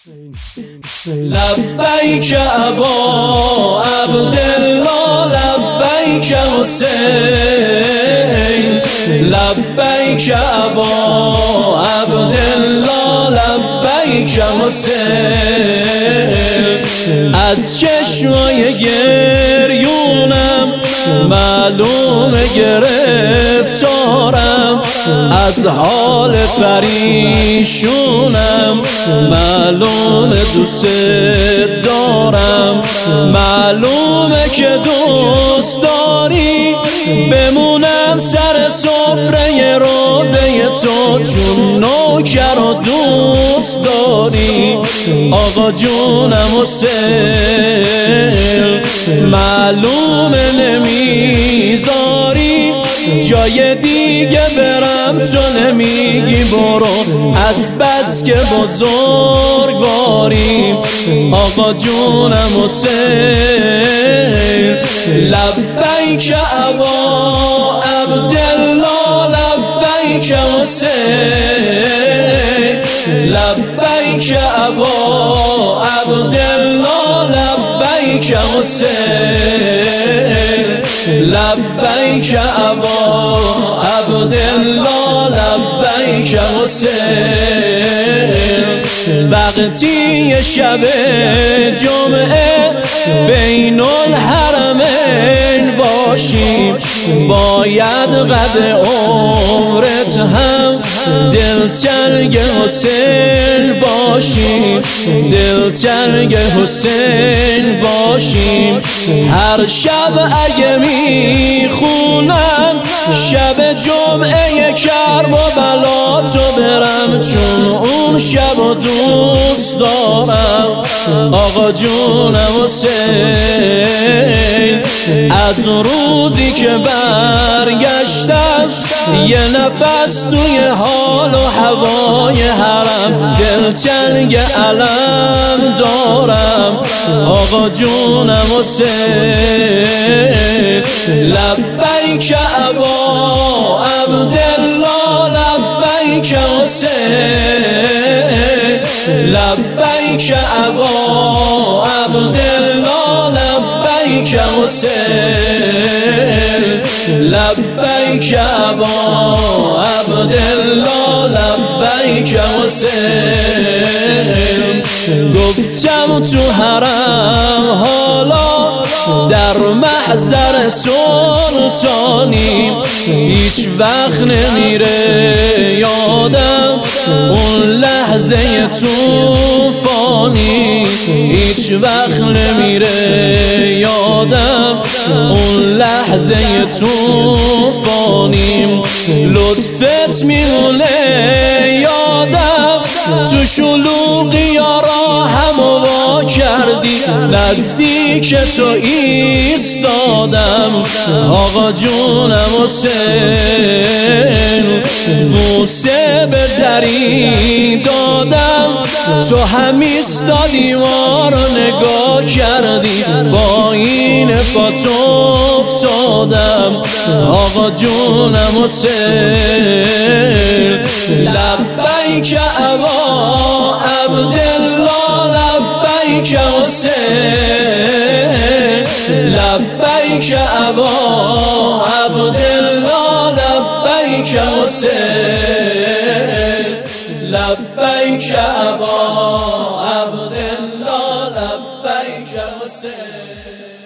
لبیک ابا عبدالله لبیک حسین لبیک ابا عبدالله لبیک حسین از چشمای گریونم معلوم گرفتارم، از حال پریشونم معلوم دوست دارم، معلومه که دوست داری بمونم سر سفره روزه تو، چون نوکر و دوست داری آقا جونم حسین. معلومه نمیذاری جای دیگه برم، تو نمیگی برو از بس که بزرگواری آقا جونم حسین. لبیک ابا عبدالله لبیک حسین لبیک ابا عبدالله لبیک حسین لبیک ابا عبدالله لبیک حسین. وقتی شب جمعه بین الحرمین باشیم، باید قد عمرت هم دلتنگ حسین باشیم، دلتنگ حسین باشیم. هر شب اگه میخونم شب جمعه کرب و بلا تو برم، چون اون شب و دوست دارم آقا جونم حسین. از روزی که برگشتم یه نفس توی حال و هوای حرم دلتنگ علم دارم آقا جونم حسین. لبیک ابا عبدالله لبیک حسین لبیک ابا عبدالله لبیک حسین لبیک ابا عبدالله لبیک حسین. گفتم تو حرم حالا در محضر سلطانی، هیچ وقت نمیره یادم اون لحظه توفانی، هیچ وقت نمیره یادم اون لحظه توفانی. لطفت میمونه یادم تو شلوغی یارا هم وا کردی، نزدیک تو ایستادم آقا جونم حسین. بوسه به زری دادم تو هم ایستادی ما رو نگاه کردی، با این پا تو افتادم آقا جونم حسین. لبیک ابا عبدالله لبیک حسین لبیک ابا عبدالله لبیک حسین لبیک ابا عبدالله لبیک حسین.